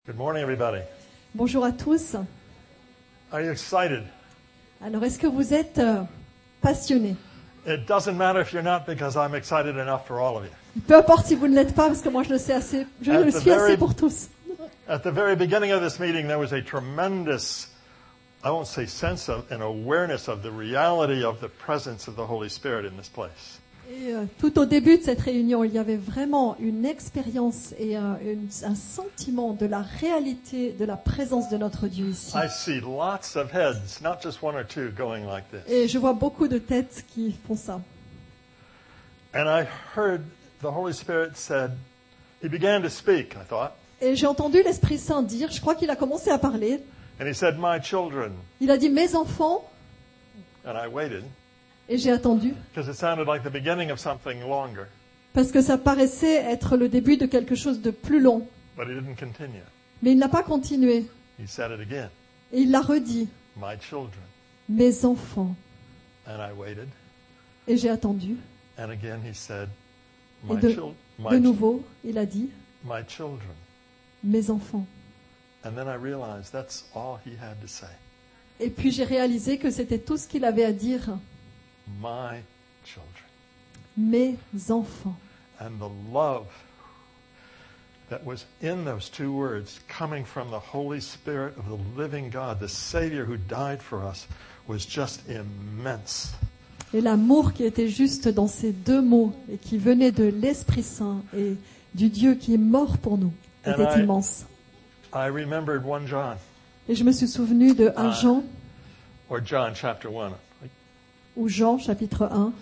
Good morning, everybody. Bonjour à tous. Are you excited? Alors, est-ce que vous êtes passionnés? It doesn't matter if you're not, because I'm excited enough for all of you. Peu importe si vous ne l'êtes pas, parce que moi je le suis assez pour tous. At the very beginning of this meeting, there was a tremendous, I won't say sense of, an awareness of the reality of the presence of the Holy Spirit in this place. Et tout au début de cette réunion, il y avait vraiment une expérience et un sentiment de la réalité de la présence de notre Dieu ici. I see lots of heads, not just one or two, going like this. Et je vois beaucoup de têtes qui font ça. And I heard the Holy Spirit said, he began to speak, I thought. Et j'ai entendu l'Esprit Saint dire, je crois qu'il a commencé à parler. And he said, my children. Il a dit, mes enfants. And I waited. Et j'ai attendu. Because it sounded like the beginning of something longer. Parce que ça paraissait être le début de quelque chose de plus long. But he didn't continue. Mais il n'a pas continué. He said it again. Et il l'a redit. My children. Mes enfants. And I waited. Et j'ai attendu. And again he said, Et de nouveau, il a dit, my children. Mes enfants. And then I realized that's all he had to say. Et puis j'ai réalisé que c'était tout ce qu'il avait à dire. My children. Mes enfants. And the love that was in those two words, coming from the Holy Spirit of the living God, the Savior who died for us, was just immense. Et l'amour qui était juste dans ces deux mots et qui venait de l'Esprit Saint et du Dieu qui est mort pour nous était immense. I remembered 1 John. Et je me suis souvenu de 1 Jean. Or John chapter 1. Ou Jean chapitre 1.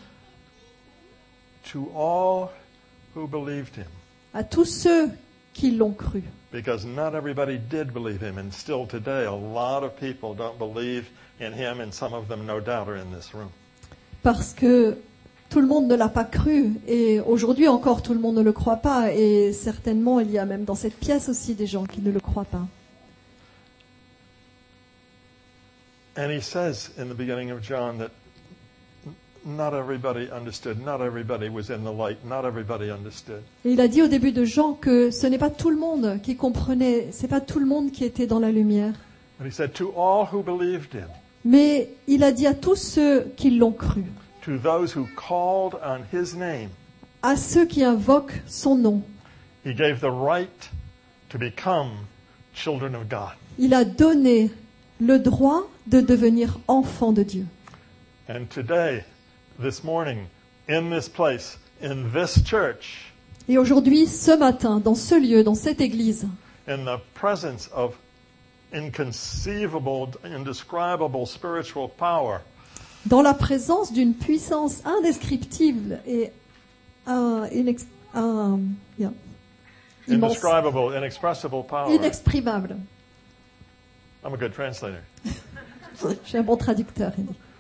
To all who believed him. À tous ceux qui l'ont cru. Because not everybody did believe him, and still today a lot of people don't believe in him, and some of them no doubt are in this room. Parce que tout le monde ne l'a pas cru, et aujourd'hui encore tout le monde ne le croit pas, et certainement il y a même dans cette pièce aussi des gens qui ne le croient pas. And he says in the beginning of John that not everybody understood, not everybody was in the light, not everybody understood. Et il a dit au début de Jean que ce n'est pas tout le monde qui comprenait, c'est pas tout le monde qui était dans la lumière. But he said to all who believed him. Mais il a dit à tous ceux qui l'ont cru. To those who called on his name. À ceux qui invoquent son nom. He gave the right to become children of God. Il a donné le droit de devenir enfants de Dieu. And today, this morning, in this place, in this church, et aujourd'hui, ce matin, dans ce lieu, dans cette église, in the presence of inconceivable, indescribable spiritual power, dans la présence d'une puissance indescriptible et indescribable, inexpressible power. Inexprimable. I'm a good translator. Je suis un bon traducteur.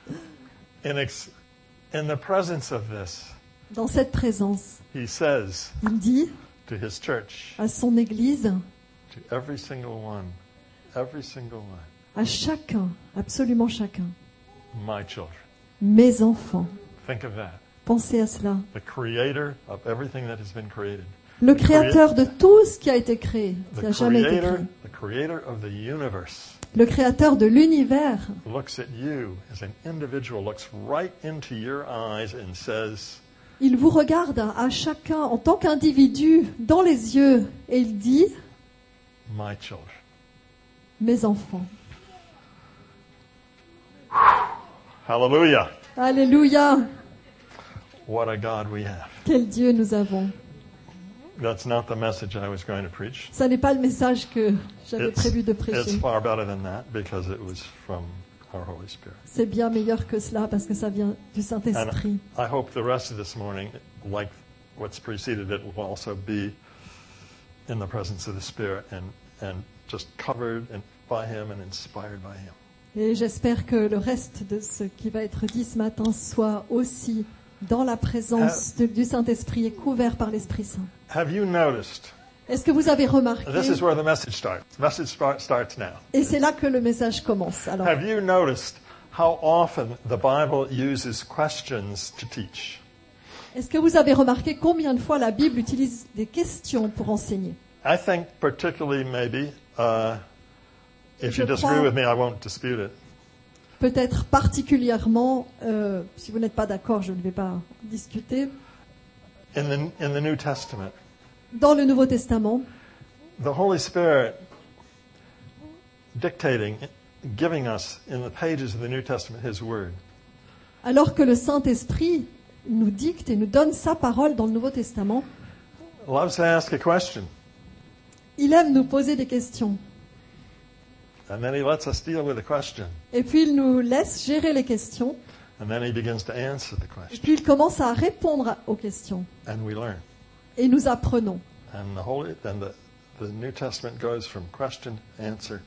In the presence of this, dans cette présence, he says, il dit to his church, à son église, to every single one, à chacun, absolument chacun, my children. Mes enfants. Think of that. Pensez à cela. The creator of everything that has been created. Le créateur de tout ce qui a été créé, qui a jamais été créé. The creator of the universe. Le créateur de l'univers. Looks at you as an individual, looks right into your eyes and says, il vous regarde à chacun en tant qu'individu dans les yeux et il dit, my children. Mes enfants. Hallelujah. Alléluia. What a God we have. Quel Dieu nous avons. That's not the message I was going to preach. Ça n'est pas le message que j'avais prévu de prêcher. It's far better than that because it was from our Holy Spirit. C'est bien meilleur que cela parce que ça vient du Saint-Esprit. I hope the rest of this morning, like what's preceded it, will also be in the presence of the Spirit and just covered by Him and inspired by Him. Et j'espère que le reste de ce qui va être dit ce matin soit aussi dans la présence du Saint-Esprit et couvert par l'Esprit Saint. Have you noticed? Est-ce que vous avez remarqué? This is where the message starts. The message starts now. Et c'est là que le message commence. Alors, have you noticed how often the Bible uses questions to teach? Est-ce que vous avez remarqué combien de fois la Bible utilise des questions pour enseigner? I think particularly maybe If Je you disagree crois- with me, I won't dispute it. Peut-être particulièrement, si vous n'êtes pas d'accord, je ne vais pas discuter. In the New Testament, Dans le Nouveau Testament, the Holy Spirit dictating, giving us in the pages of the New Testament His Word. alors que le Saint-Esprit nous dicte et nous donne sa parole dans le Nouveau Testament, Loves to ask a question, il aime nous poser des questions. and then He lets us deal with the question, Et puis il nous laisse gérer les questions. and then He begins to answer the Et question, puis il commence à répondre aux questions. and we learn. Et nous apprenons. And the New Testament goes from question, answer,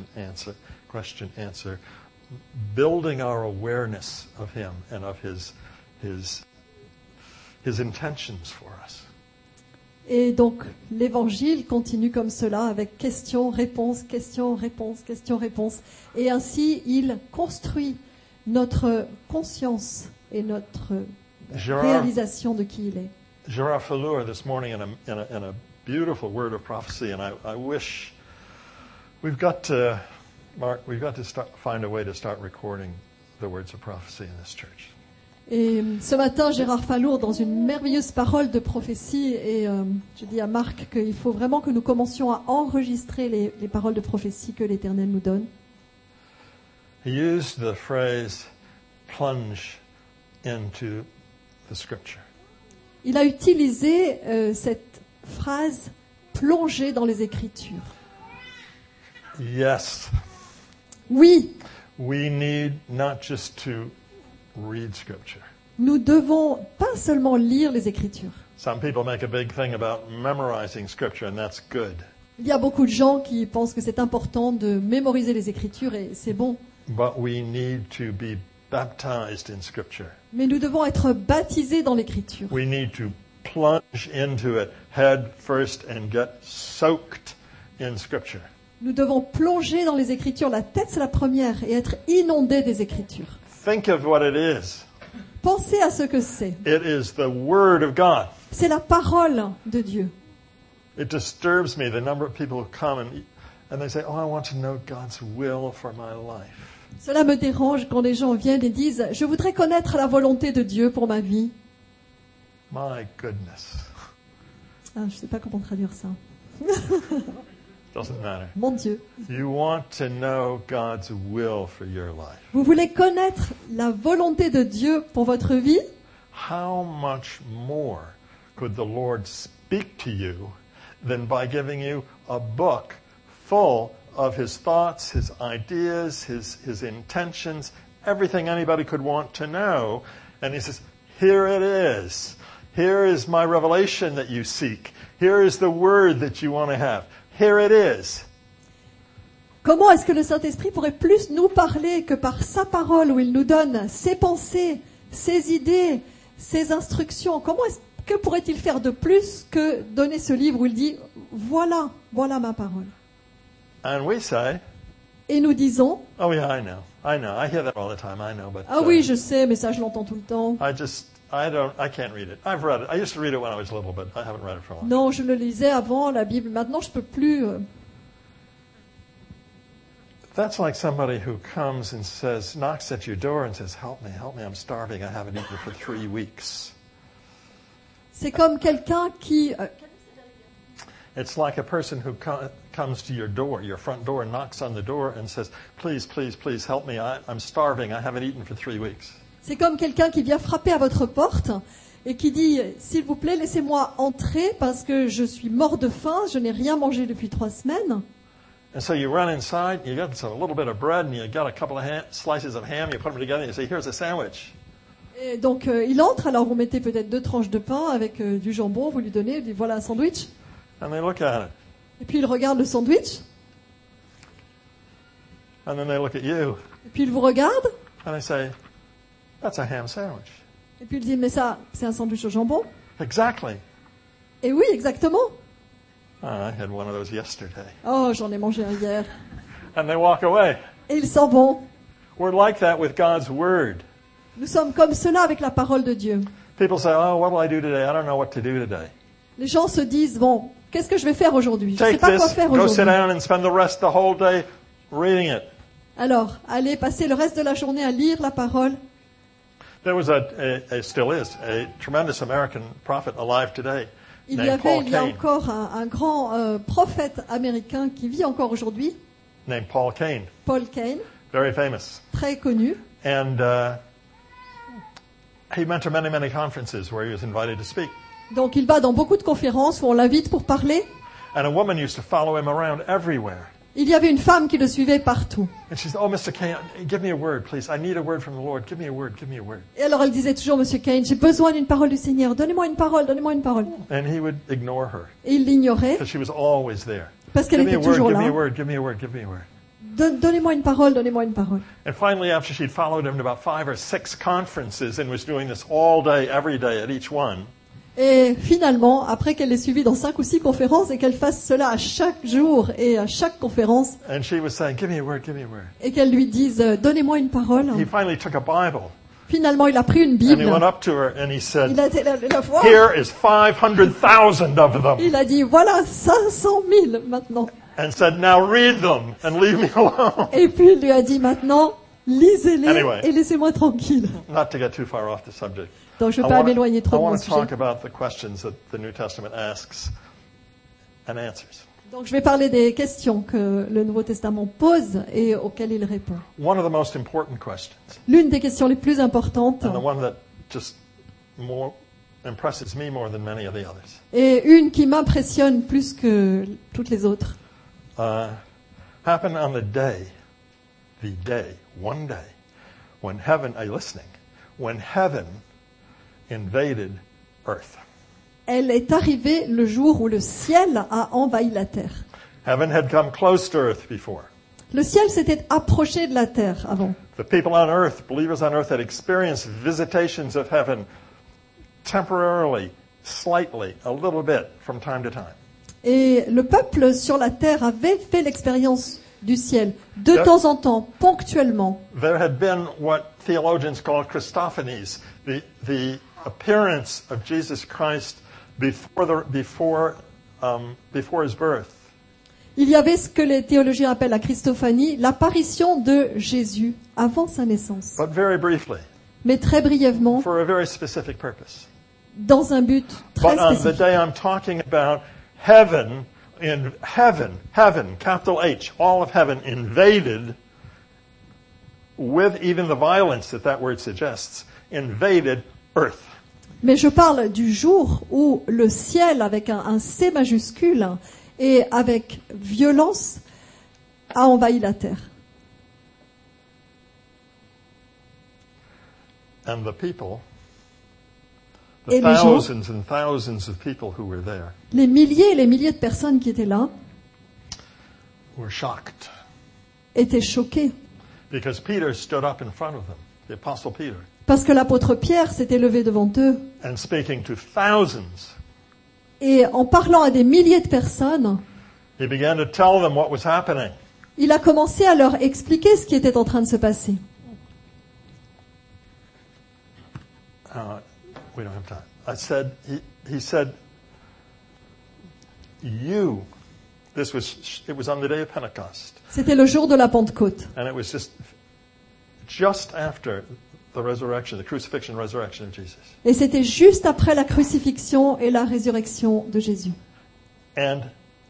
building our awareness of Him and of His intentions for us. Et donc l'évangile continue comme cela, avec questions-réponses, questions-réponses, questions-réponses. Et ainsi il construit notre conscience et notre réalisation de qui il est. Gerard Fallour this morning in a beautiful word of prophecy, and I wish we've got to find a way to start recording the words of prophecy in this church. Et ce matin, Gérard Fallour, dans une merveilleuse parole de prophétie, et je dis à Marc qu'il faut vraiment que nous commencions à enregistrer les paroles de prophétie que l'Éternel nous donne. He used the phrase plunge into the scripture. Il a utilisé cette phrase plonger dans les Écritures. Yes, Oui, we need not just to read scripture. nous devons pas seulement lire les Écritures. Some people make a big thing about memorizing scripture, and that's good. Il y a beaucoup de gens qui pensent que c'est important de mémoriser les Écritures et c'est bon. But we need to be baptized in scripture. Mais nous devons être baptisés dans l'Écriture. We need to plunge into it head first and get soaked in scripture. Nous devons plonger dans les Écritures, la tête c'est la première, et être inondés des Écritures. Think of what it is. Pensez à ce que c'est. It is the Word of God. C'est la parole de Dieu. It disturbs me the number of people who come and they say, "Oh, I want to know God's will for my life." Cela me dérange quand les gens viennent et disent « Je voudrais connaître la volonté de Dieu pour ma vie. My goodness. » Je ne sais pas comment traduire ça. Doesn't matter. Mon Dieu. You want to know God's will for your life. Vous voulez connaître la volonté de Dieu pour votre vie? How much more could the Lord speak to you than by giving you a book full of His thoughts, His ideas, His intentions, everything anybody could want to know. And He says, here it is. Here is my revelation that you seek. Here is the word that you want to have. Here it is. Comment est-ce que le Saint-Esprit pourrait plus nous parler que par sa parole où il nous donne ses pensées, ses idées, ses instructions? Que pourrait-il faire de plus que donner ce livre où il dit « Voilà ma parole ». And we say, Et nous disons oh yeah, I know. I hear that all the time. I know, but « Ah oui, je sais, mais ça je l'entends tout le temps. I can't read it. I've read it. I used to read it when I was little, but I haven't read it for a long time. Non, je le lisais avant, la Bible. Maintenant, je peux plus. That's like somebody who comes and knocks at your door and says, help me, I'm starving. I haven't eaten for 3 weeks. C'est comme quelqu'un qui... It's like a person who comes to your front door, and knocks on the door and says, please, help me. I'm starving. I haven't eaten for 3 weeks. C'est comme quelqu'un qui vient frapper à votre porte et qui dit « S'il vous plaît, laissez-moi entrer parce que je suis mort de faim, je n'ai rien mangé depuis 3 semaines. » And so you run inside, you got a little bit of bread, and you got a couple of slices of ham, you put them together, and you say, here's a sandwich. Et donc, il entre, alors vous mettez peut-être 2 tranches de pain avec du jambon, vous lui donnez, il dit « Voilà un sandwich. » And they look at it. Et puis il regarde le sandwich, And then they look at you, et puis il vous regarde, and they say, that's a ham sandwich. et puis il dit « Mais ça, c'est un sandwich au jambon. Exactly. » Et oui, exactement. I had one of those yesterday. Oh, j'en ai mangé un hier. And they walk away. Et ils s'en vont. We're like that with God's Word. Nous sommes comme cela avec la parole de Dieu. People say, oh, what will I do today? I don't know what to do today. Les gens se disent, bon, qu'est-ce que je vais faire aujourd'hui? Je ne sais Take pas quoi this, faire go sit aujourd'hui. down and spend the rest, the whole day reading it. Alors, allez passer le reste de la journée à lire la parole. There was still is, a tremendous American prophet alive today Il y named avait, Paul il y a Cain. encore un grand prophète américain qui vit encore aujourd'hui, Named Paul Cain, Paul Cain, very famous. très connu. And he went to many, many conferences where he was invited to speak. Donc il va dans beaucoup de conférences où on l'invite pour parler. And a woman used to follow him around everywhere. Il y avait une femme qui le suivait partout. And she said, "Oh, Mr. Cain, give me a word, please. I need a word from the Lord. Give me a word, give me a word." Et alors elle disait toujours, Monsieur Cain, j'ai besoin d'une parole du Seigneur. Donnez-moi une parole, donnez-moi une parole. And he would ignore her Et il l'ignorait because she was always there. parce qu'elle Give me a était word, toujours give me a là. word, give me a word, give me a word. Donnez-moi une parole, donnez-moi une parole. And finally, after she'd followed him to about 5 or 6 conferences and was doing this all day, every day at each one, Et finalement, après qu'elle l'ait suivi dans 5 ou 6 conférences et qu'elle fasse cela à chaque jour et à chaque conférence, and she was saying, give me a word, give me a word. et qu'elle lui dise donnez-moi une parole, He finally took a Bible finalement il a pris une and he Bible. went up to her and he Il said, a été la voir. here is 500,000 of them. Il a dit voilà 500 000 maintenant. And said, now read them and leave me alone. Et puis il lui a dit maintenant lisez-les Anyway. et laissez-moi tranquille. Not to get too far off the subject. Donc je ne I veux pas wanna- m'éloigner I trop de mon want to sujet. talk about the questions that the New Testament asks and answers. Donc je vais parler des questions que le Nouveau Testament pose et auxquelles il répond. One of the most important questions, L'une des questions les plus importantes and the one that just more impresses me more than many of the others, et une qui m'impressionne plus que toutes les autres, happened on the day, one day, when heaven, are you listening? When heaven invaded earth. elle est arrivée le jour où le ciel a envahi la terre. Heaven had come close to earth before. Le ciel s'était approché de la terre avant. The people on earth, believers on earth, had experienced visitations of heaven temporarily, slightly, a little bit, from time to time. Et le peuple sur la terre avait fait l'expérience du ciel, de Yep. temps en temps, ponctuellement. There had been what theologians call Christophanies, the appearance of Jesus Christ before his birth. Il y avait ce que les théologiens appellent la Christophanie, l'apparition de Jésus avant sa naissance. But very briefly, Mais très brièvement, for a very specific purpose. dans un but très But on the spécifique. day I'm talking about, heaven, capital H, all of heaven invaded with even the violence that word suggests, invaded earth. Mais je parle du jour où le ciel, avec un C majuscule et avec violence, a envahi la terre. And the people, Et the les gens, thousands and thousands of people who were there, les milliers et les milliers de personnes qui étaient là, were shocked. étaient choquées. Because Peter stood up in front of them, the Apostle Peter, Parce que l'apôtre Pierre s'était levé devant eux and speaking to thousands, et en parlant à des milliers de personnes, he began to tell them what was happening. il a commencé à leur expliquer ce qui était en train de se passer. We don't have time. He said, you, it was on the day of Pentecost, C'était le jour de la Pentecôte. and it was just after the resurrection, the crucifixion and resurrection of Jesus. Et c'était juste après la crucifixion et la résurrection de Jésus. And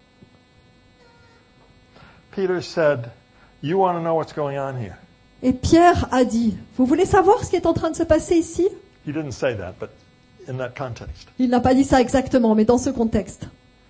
Peter said, you want to know what's going on here? Et Pierre a dit, vous voulez savoir ce qui est en train de se passer ici? He didn't say that, but in that context. Il n'a pas dit ça exactement, mais dans ce contexte.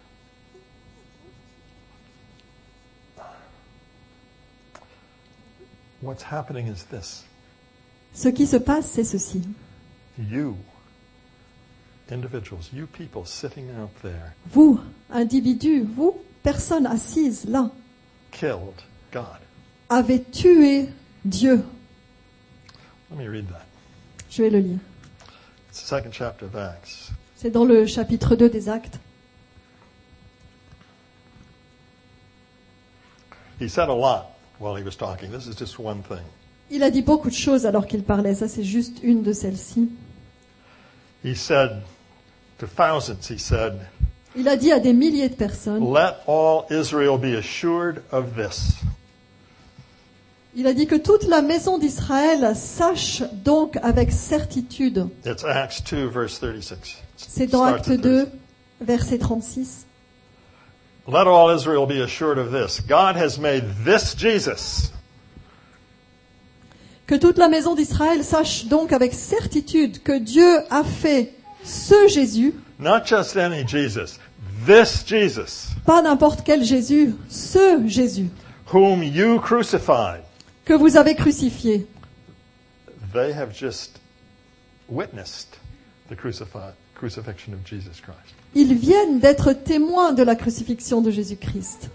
What's happening is this. Ce qui se passe, c'est ceci. You, individuals, you people sitting out there, Vous, individus, vous, personnes assises là, killed God. avez tué Dieu. Let me read that. Je vais le lire. It's the second chapter of Acts. C'est dans le chapitre 2 des Actes. He said a lot while he was talking. This is just one thing. Il a dit beaucoup de choses alors qu'il parlait. Ça, c'est juste une de celles-ci. He said to thousands, he said, Il a dit à des milliers de personnes, Let all Israel be assured of this. il a dit que toute la maison d'Israël sache donc avec certitude. It's Acts 2, verse 36. C'est dans Starts Acte at 2, 36. verset 36. Let all Israel be assured of this. God has made this Jesus, Que toute la maison d'Israël sache donc avec certitude que Dieu a fait ce Jésus, not just any Jesus, this Jesus, pas n'importe quel Jésus, ce Jésus whom you crucified. que vous avez crucifié. They have just witnessed the crucifixion of Jesus Christ. Ils viennent d'être témoins de la crucifixion de Jésus-Christ.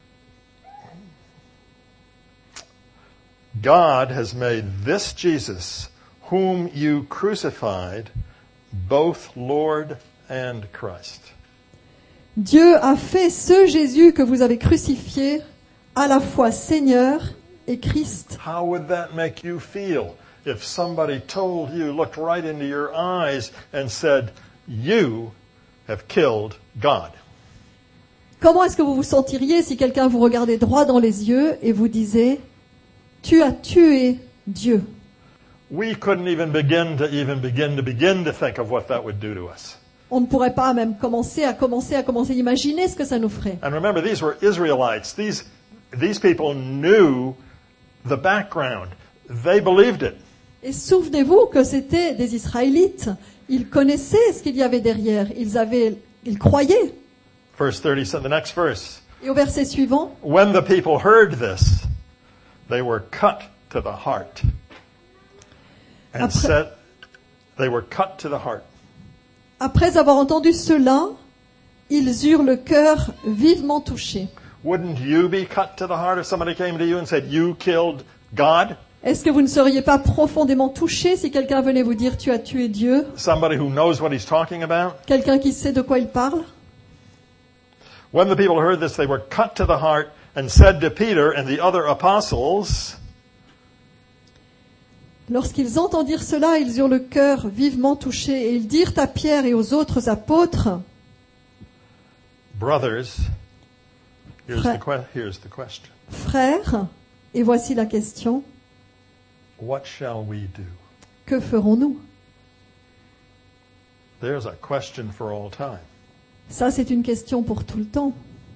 God has made this Jesus, whom you crucified, both Lord and Christ. Dieu a fait ce Jésus que vous avez crucifié à la fois Seigneur et Christ. How would that make you feel if somebody told you, looked right into your eyes and said, you have killed God? Comment est-ce que vous vous sentiriez si quelqu'un vous regardait droit dans les yeux et vous disait « Tu as tué Dieu ». We couldn't even begin to think of what that would do to us. On ne pourrait pas même commencer à imaginer ce que ça nous ferait. And remember, these were Israelites. These people knew the background. They believed it. Et souvenez-vous que c'était des Israélites. Ils connaissaient ce qu'il y avait derrière. Ils croyaient. Verse 30, the next verse. Et au verset suivant, When the people heard this, they were cut to the heart. And said, they were cut to the heart. après avoir entendu cela, ils eurent le cœur vivement touché. Wouldn't you be cut to the heart if somebody came to you and said, you killed God? Est-ce que vous ne seriez pas profondément touché si quelqu'un venait vous dire « Tu as tué Dieu », Somebody who knows what he's talking about? quelqu'un qui sait de quoi il parle? When the people heard this, they were cut to the heart and said to Peter and the other apostles, Lorsqu'ils entendirent cela, ils eurent le cœur vivement touché et ils dirent à Pierre et aux autres apôtres, brothers, here's the question. Frères, et voici la question, What shall we do? que ferons-nous? There's a question for all time. Ça, c'est une question pour tout le temps.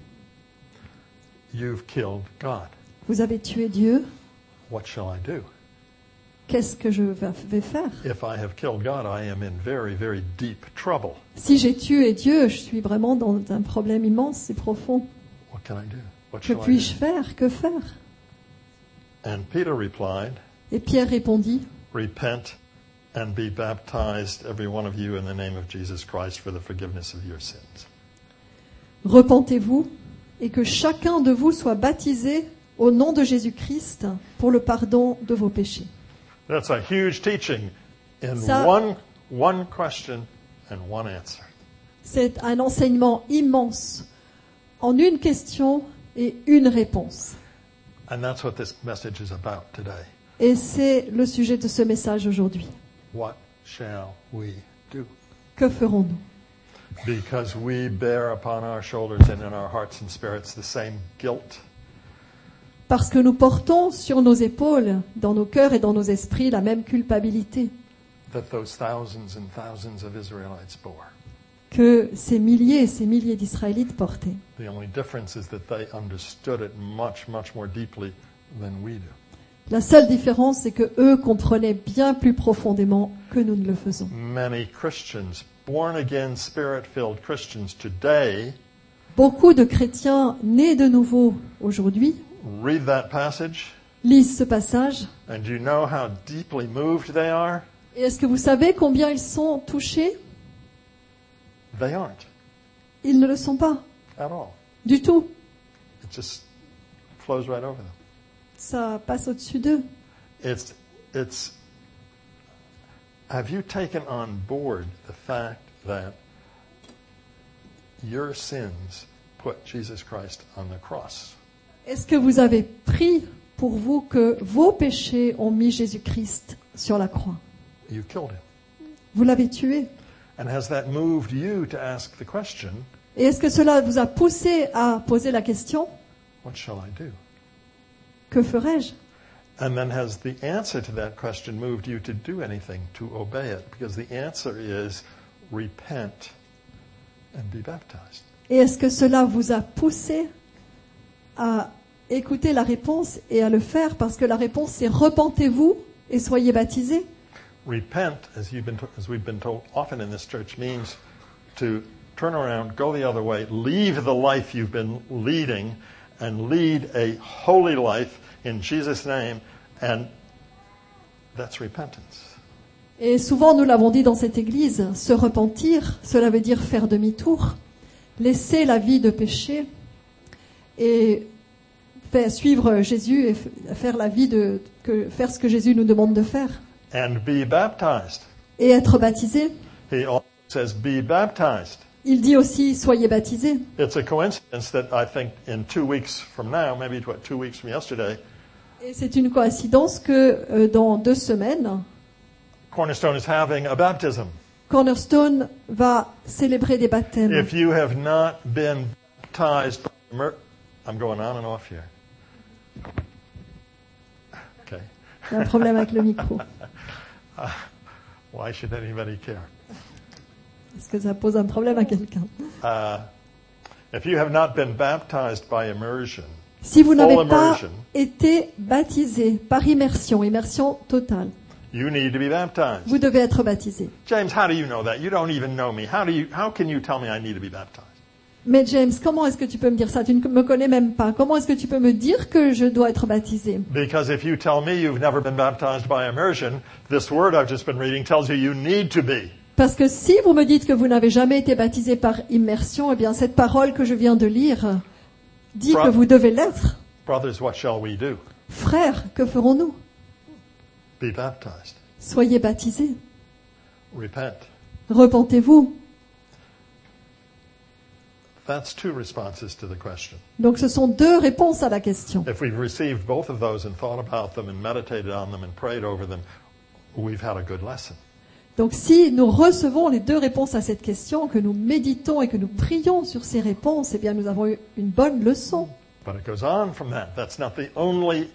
You've killed God. Vous avez tué Dieu, What shall I do? qu'est-ce que je vais faire? If I have killed God, I am in very, very deep trouble. Si j'ai tué Dieu, je suis vraiment dans un problème immense et profond. What can I do? What Que shall I puis-je do? faire? Que faire? And Peter replied, Et Pierre répondit, Repent and be baptized, every one of you, in the name of Jesus Christ for the forgiveness of your sins. Repentez-vous et que chacun de vous soit baptisé au nom de Jésus-Christ pour le pardon de vos péchés. That's a huge teaching in Ça- one question and one answer. C'est un enseignement immense en une question et une réponse. And that's what this message is about today. Et c'est le sujet de ce message aujourd'hui. What shall we do? Que ferons-nous? Because we bear upon our shoulders and in our hearts and spirits the same guilt, Parce que nous portons sur nos épaules, dans nos cœurs et dans nos esprits, la même culpabilité that those thousands and thousands of Israelites bore. que ces milliers et ces milliers d'Israélites portaient. The only difference is that they understood it much, much more deeply than we do. La seule différence, c'est que eux comprenaient bien plus profondément que nous ne le faisons. Many Christians, born again, spirit-filled Christians today, Beaucoup de chrétiens nés de nouveau aujourd'hui read that passage, lisent ce passage. and do you know how deeply moved they are? Et est-ce que vous savez combien ils sont touchés? They aren't Ils ne le sont pas, at all. du tout. It just flows right over them. Ça passe au-dessus d'eux. It's, have you taken on board the fact that your sins put Jesus Christ on the cross? Est-ce que vous avez pris pour vous que vos péchés ont mis Jésus-Christ sur la croix? You killed him. Vous l'avez tué. And has that moved you to ask the question, Et est-ce que cela vous a poussé à poser la question, What shall I do? que ferais-je? And then has the answer to that question moved you to do anything, to obey it? Because the answer is repent and be baptized. Et est-ce que cela vous a poussé à écouter la réponse et à le faire? Parce que la réponse c'est repentez-vous et soyez baptisés. Repent, as we've been told often in this church, means to turn around, go the other way, leave the life you've been leading, and lead a holy life in Jesus' name, and that's repentance. Et souvent nous l'avons dit dans cette église, se repentir, cela veut dire faire demi-tour, laisser la vie de péché et suivre Jésus et faire la vie faire ce que Jésus nous demande de faire. And be baptized. Et être baptisé. He also says, be baptized. Il dit aussi, soyez baptisés. It's a coincidence that I think in 2 weeks from now, maybe 2 weeks from yesterday, Et c'est une coïncidence que dans 2 semaines, Cornerstone is having a baptism. Cornerstone va célébrer des baptêmes. If you have not been baptized by I'm going on and off here. Okay. Il y a un problème avec le micro. Why should anybody care? Est-ce que ça pose un problème à quelqu'un? If you have not been baptized by immersion, Si vous n'avez full pas immersion, été baptisé par immersion totale, you need to be baptized. vous devez être baptisé. James, how do you know that? You don't even know me. How can you tell me I need to be baptized? Mais James, comment est-ce que tu peux me dire ça? Tu ne me connais même pas. Comment est-ce que tu peux me dire que je dois être baptisé? Because if you tell me you've never been baptized by immersion, this word I've just been reading tells you you need to be. Parce que si vous me dites que vous n'avez jamais été baptisé par immersion, eh bien cette parole que je viens de lire dit que vous devez l'être. Brothers, what shall we do? Frères, que ferons-nous? Be baptized. Soyez baptisés. Repent. Repentez-vous. That's 2 responses to the question. Donc ce sont 2 réponses à la question. If we've received both of those and thought about them and meditated on them and prayed over them, we've had a good lesson. Donc si nous recevons les 2 réponses à cette question, que nous méditons et que nous prions sur ces réponses, eh bien nous avons eu une bonne leçon. But it goes on from that. That's not the only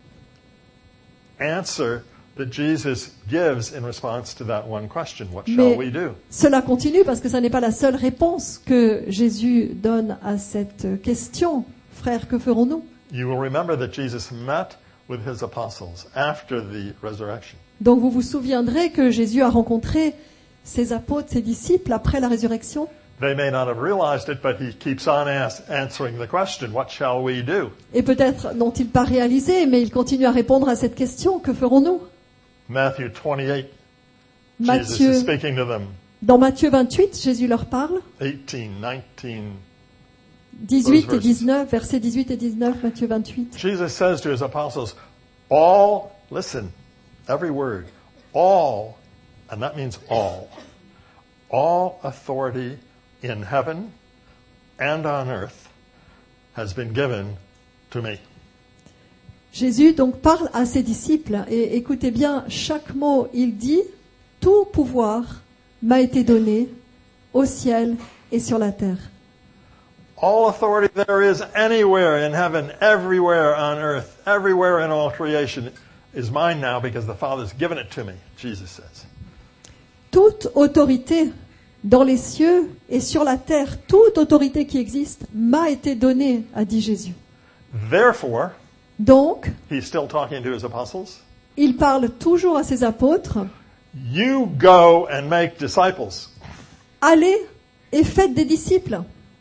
answer that Jesus gives in response to that one question. What shall we do? Cela continue parce que ce n'est pas la seule réponse que Jésus donne à cette question. Frères, que ferons-nous? You will remember that Jesus met with his apostles after the resurrection. Donc vous vous souviendrez que Jésus a rencontré ses apôtres, ses disciples après la résurrection. They may not have realized it, but he keeps on answering the question, what shall we do? Et peut-être n'ont-ils pas réalisé, mais ils continuent à répondre à cette question. Que ferons-nous? Matthew 28, Jesus is speaking to them. Dans Matthieu 28, Jésus leur parle. 18, 19. 18 et 19, versets 18 et 19, Matthieu 28. Jesus says to his apostles, all, listen, every word, all, and that means all authority in heaven and on earth has been given to me. Jésus donc parle à ses disciples et écoutez bien chaque mot, il dit « Tout pouvoir m'a été donné au ciel et sur la terre ». All authority there is anywhere in heaven, everywhere on earth, everywhere in all creation is mine now because the Father's given it to me, Jesus says. Toute autorité dans les cieux et sur la terre, toute autorité qui existe m'a été donnée, a dit Jésus. Therefore, donc, he's still talking to his apostles. Il parle toujours à ses apôtres. You go and make disciples. Allez et faites des disciples.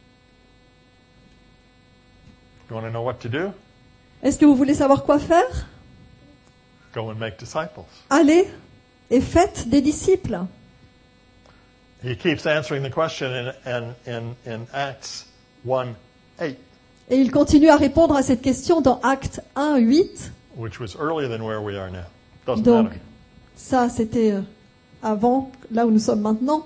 You want to know what to do? Est-ce que vous voulez savoir quoi faire? Go and make disciples. Allez et faites des disciples. He keeps answering the question in Acts 1:8. Et il continue à répondre à cette question dans Actes 1:8. Which was earlier than where we are now. Doesn't Donc, matter. ça c'était avant, là où nous sommes maintenant.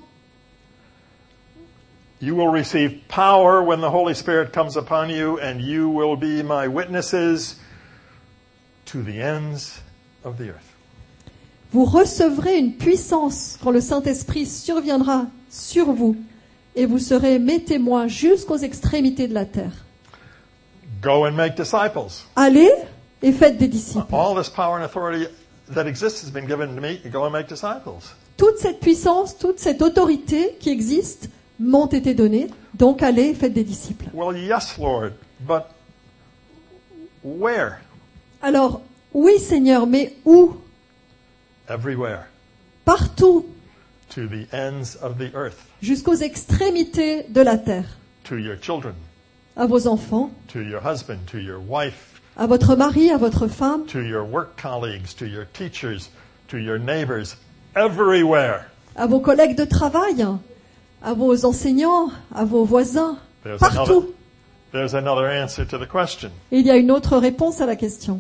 You will receive power when the Holy Spirit comes upon you, and you will be my witnesses to the ends of the earth. Vous recevrez une puissance quand le Saint-Esprit surviendra sur vous, et vous serez mes témoins jusqu'aux extrémités de la terre. Go and make disciples. Allez et faites des disciples. All this power and authority that exists has been given to me. Go and make disciples. Toute cette puissance, toute cette autorité qui existe m'ont été données. Donc allez et faites des disciples. Well, yes, Lord, but where? Alors, oui Seigneur, mais où? Everywhere. Partout, To the ends of the earth. jusqu'aux extrémités de la terre. To your children. À vos enfants, To your husband. To your wife. à votre mari, à votre femme, To your work colleagues. To your teachers. To your neighbors. Everywhere. à vos collègues de travail, à vos enseignants, à vos voisins, partout. There's another answer to the question. Et il y a une autre réponse à la question.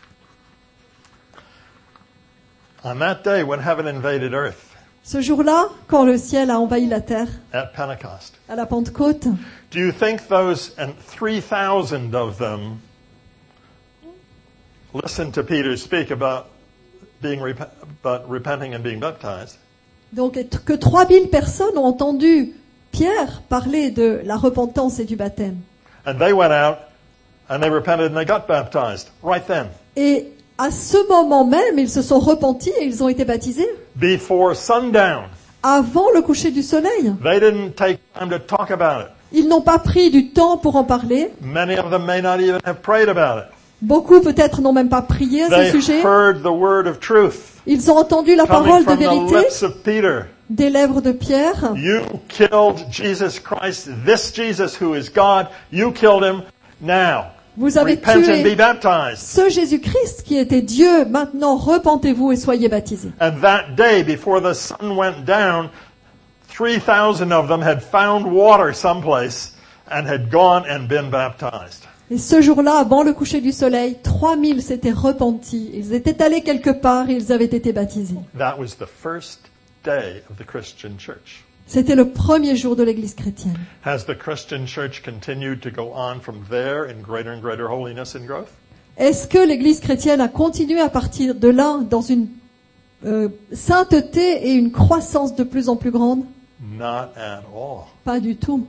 On that day when heaven invaded earth Ce jour-là, quand le ciel a envahi la terre, at Pentecost, à la Pentecôte, do you think those and 3,000 of them listened to Peter speak about repenting and being baptized? donc que 3000 personnes ont entendu Pierre parler de la repentance et du baptême. And they went out and they repented and they got baptized right then. Et à ce moment même, ils se sont repentis et ils ont été baptisés Before sundown. avant le coucher du soleil. They didn't take time to talk about it. Ils n'ont pas pris du temps pour en parler. Many of them may not even have prayed about it. Beaucoup peut-être n'ont même pas prié à They ce sujet. heard the word of truth Ils ont entendu la coming parole de from the vérité lips of Peter. des lèvres de Pierre. You killed Jesus Christ, this Jesus who is God. You killed him. Now, Vous avez repent and be tué baptized. ce Jésus-Christ qui était Dieu. Maintenant, repentez-vous et soyez baptisés. And that day, before the sun went down, 3,000 of them had found water someplace and had gone and been baptized. Et ce jour-là, avant le coucher du soleil, 3000 s'étaient repentis. Ils étaient allés quelque part et ils avaient été baptisés. That was the first day of the Christian church. C'était le premier jour de l'Église chrétienne. Has the Christian church continued to go on from there in greater and greater holiness and growth? Est-ce que l'Église chrétienne a continué à partir de là dans une sainteté et une croissance de plus en plus grande? Not at all. Pas du tout.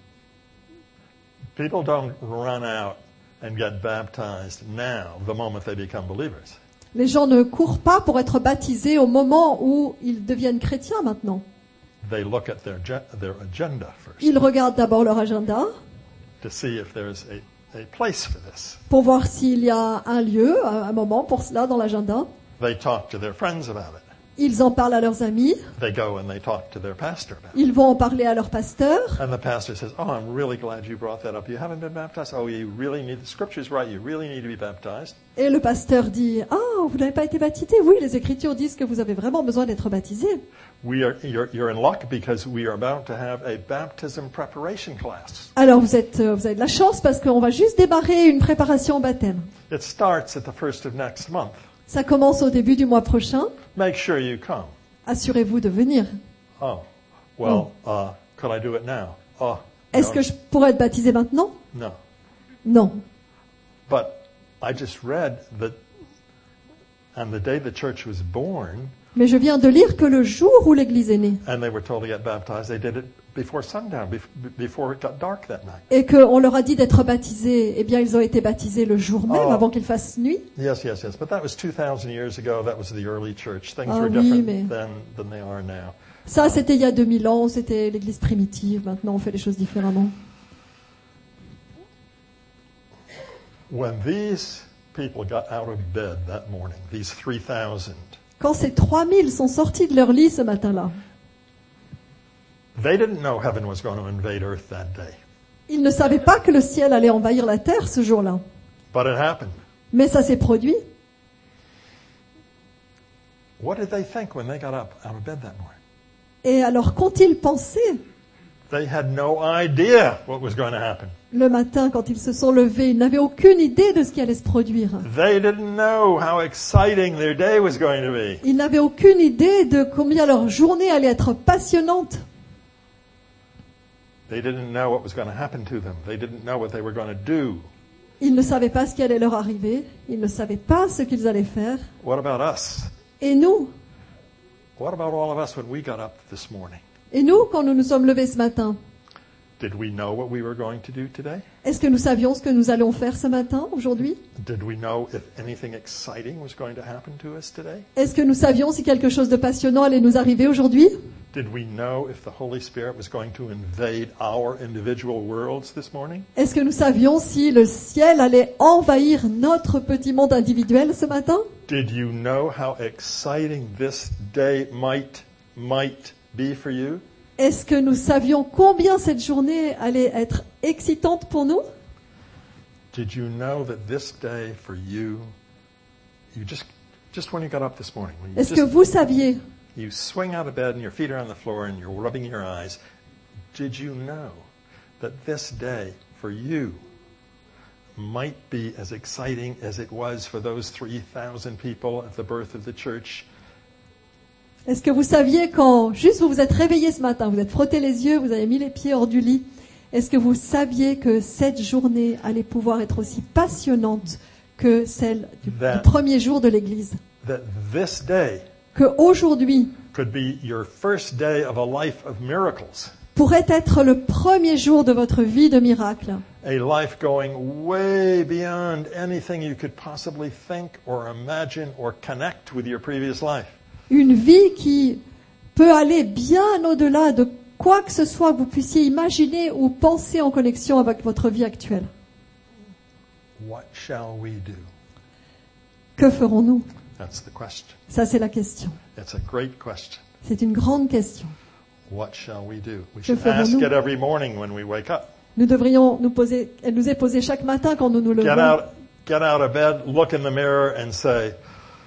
People don't run out and get baptized now, the moment they become believers. Les gens ne courent pas pour être baptisés au moment où ils deviennent chrétiens maintenant. They look at their agenda first Ils regardent d'abord leur agenda to see if there's a place for this. pour voir s'il y a un lieu, un moment pour cela dans l'agenda. They talk to their friends about it. Ils en parlent à leurs amis. They go and they talk to their pastor about it. Ils vont en parler à leur pasteur. And the pastor says, "Oh, I'm really glad you brought that up. You haven't been baptized? Oh, you really need, the scripture's right, you really need to be baptized." Et le pasteur dit, « Ah, vous n'avez pas été baptisé? Oui, les Écritures disent que vous avez vraiment besoin d'être baptisé. You're in luck because we are about to have a baptism preparation class. Alors vous avez de la chance parce qu'on va juste démarrer une préparation au baptême. It starts at the first of next month. Ça commence au début du mois prochain. Make sure you come." Assurez-vous de venir. Oh, well, could I do it now? Oh, Est-ce no, que je pourrais être baptisé maintenant? no. Non. But I just read that on the day the church was born, Mais je viens de lire que le jour où l'Église est née, and they were told to get baptized, they did it before sundown, before it got dark that night. et qu'on leur a dit d'être baptisés, eh bien ils ont été baptisés le jour même, Oh. avant qu'il fasse nuit. Yes. But that was 2,000 years ago. That was the early church. Things Ah were oui, different mais- than they are now. Ça, c'était il y a 2000 ans, c'était l'Église primitive. Maintenant, on fait les choses différemment. When these people got out of bed that morning, these 3,000, Quand ces 3000 sont sortis de leur lit ce matin-là, they didn't know heaven was going to invade earth that day. ils ne savaient pas que le ciel allait envahir la terre ce jour-là. But it happened. Mais ça s'est produit. What did they think when they got up out of bed that morning? Et alors, qu'ont-ils pensé They had no idea what was going to happen. le matin quand ils se sont levés? Ils n'avaient aucune idée de ce qui allait se produire. They didn't know how exciting their day was going to be. Ils n'avaient aucune idée de combien leur journée allait être passionnante. They didn't know what was going to happen to them. They didn't know what they were going to do. Ils ne savaient pas ce qui allait leur arriver. Ils ne savaient pas ce qu'ils allaient faire. What about us? Et nous? What about all of us when we got up this morning? Et nous, quand nous nous sommes levés ce matin? Did we know what we were going to do today? Est-ce que nous savions ce que nous allions faire ce matin, aujourd'hui? Did we know if anything exciting was going to happen to us today? Est-ce que nous savions si quelque chose de passionnant allait nous arriver aujourd'hui? Did we know if the Holy Spirit was going to invade our individual worlds this morning? Est-ce que nous savions si le ciel allait envahir notre petit monde individuel ce matin? Did you know how exciting this day might be for you? Est-ce que nous savions combien cette journée allait être excitante pour nous? Did you know that this day for you just when you got up this morning, when Est-ce que vous saviez, you swing out of bed and your feet are on the floor and you're rubbing your eyes, did you know that this day for you might be as exciting as it was for those 3,000 people at the birth of the church? est-ce que vous saviez quand juste vous vous êtes réveillé ce matin, vous êtes frotté les yeux, vous avez mis les pieds hors du lit, est-ce que vous saviez que cette journée allait pouvoir être aussi passionnante que celle du premier jour de l'Église? That this day Que aujourd'hui could be your first day of a life of miracles. pourrait être le premier jour de votre vie de miracle. A life going way beyond anything you could possibly think or imagine or connect with your previous life. Une vie qui peut aller bien au-delà de quoi que ce soit que vous puissiez imaginer ou penser en connexion avec votre vie actuelle. What shall we do? Que ferons-nous? That's the question. Ça, c'est la question. It's a great question. C'est une grande question. What shall we do? We Que should ask ferons-nous? it every morning when we wake up. Nous devrions nous poser, elle nous est posée chaque matin quand nous nous Get levons. out of bed, look in the mirror and say,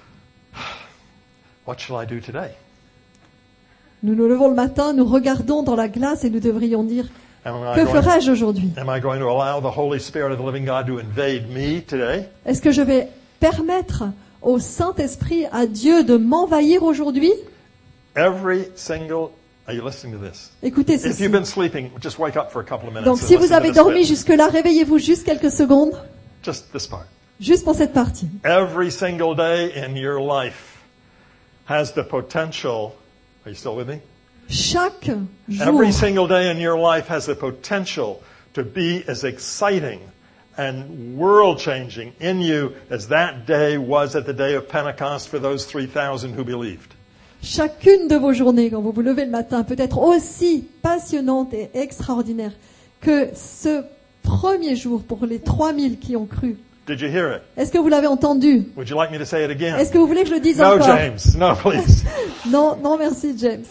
what shall I do today? Nous nous levons le matin, nous regardons dans la glace et nous devrions dire, Am que I going, ferai-je aujourd'hui? am I going to allow the Holy Spirit of the living God to invade me today? Est-ce que je vais permettre au Saint-Esprit, à Dieu, de m'envahir aujourd'hui? Every single, are you listening to this? Écoutez If ceci. you've been sleeping, just wake up for a couple of minutes. Donc and si vous listen to avez this dormi bit. jusque-là, réveillez-vous juste quelques secondes, Just this part. juste pour cette partie. Every single day in your life has the potential, are you still with me? Chaque jour, Every single day in your life has the potential to be as exciting and world-changing in you as that day was at the day of Pentecost for those 3,000 who believed. chacune de vos journées, quand vous vous levez le matin, peut être aussi passionnante et extraordinaire que ce premier jour pour les 3000 qui ont cru. Did you hear it? Est-ce que vous l'avez entendu? Would you like me to say it again? Est-ce que vous voulez que je le dise No, encore? James. No, please. Non, non, merci James.